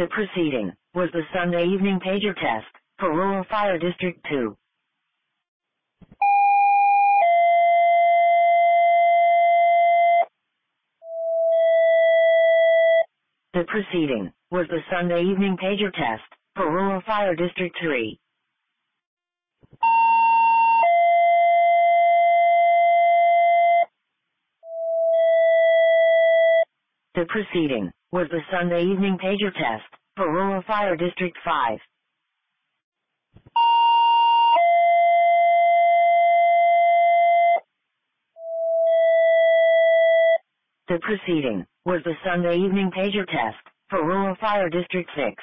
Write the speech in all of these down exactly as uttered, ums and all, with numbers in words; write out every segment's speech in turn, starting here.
The preceding was the Sunday evening pager test for Rural Fire District two. The preceding was the Sunday evening pager test for Rural Fire District three. The preceding was the Sunday evening pager test for Rural Fire District five. The preceding was the Sunday evening pager test for Rural Fire District six.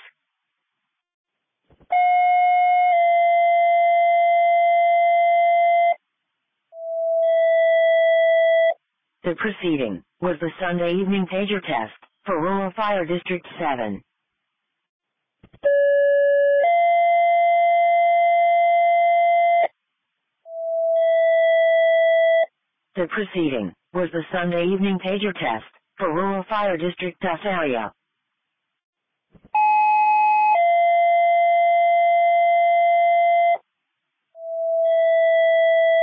The preceding was the Sunday evening pager test for Rural Fire District seven. The preceding was the Sunday evening pager test for Rural Fire District F area.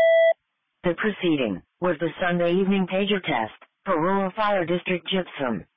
The preceding was the Sunday evening pager test for Rural Fire District Gypsum.